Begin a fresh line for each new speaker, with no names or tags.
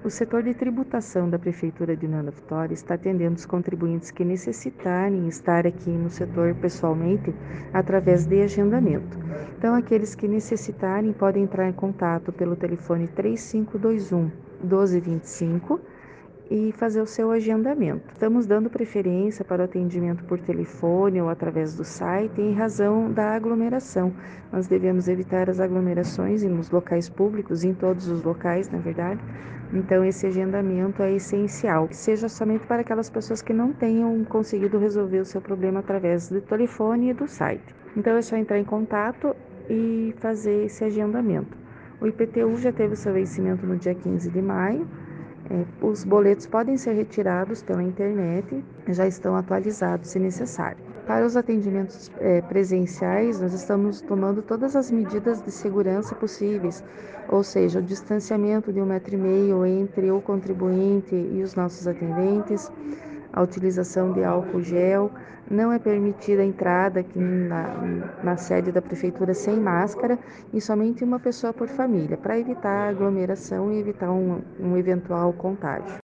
O setor de tributação da Prefeitura de Nova Vitória está atendendo os contribuintes que necessitarem estar aqui no setor pessoalmente através de agendamento. Então, aqueles que necessitarem podem entrar em contato pelo telefone 3521 1225 e fazer o seu agendamento. Estamos dando preferência para o atendimento por telefone ou através do site em razão da aglomeração. Nós devemos evitar as aglomerações nos locais públicos, em todos os locais, na verdade. Então, esse agendamento é essencial, que seja somente para aquelas pessoas que não tenham conseguido resolver o seu problema através do telefone e do site. Então, é só entrar em contato e fazer esse agendamento. O IPTU já teve o seu vencimento no dia 15 de maio. Os boletos podem ser retirados pela internet, já estão atualizados se necessário. Para os atendimentos presenciais, nós estamos tomando todas as medidas de segurança possíveis, ou seja, o distanciamento de 1,5 metro entre o contribuinte e os nossos atendentes, a utilização de álcool gel, não é permitida a entrada aqui na sede da prefeitura sem máscara e somente uma pessoa por família, para evitar aglomeração e evitar um eventual contágio.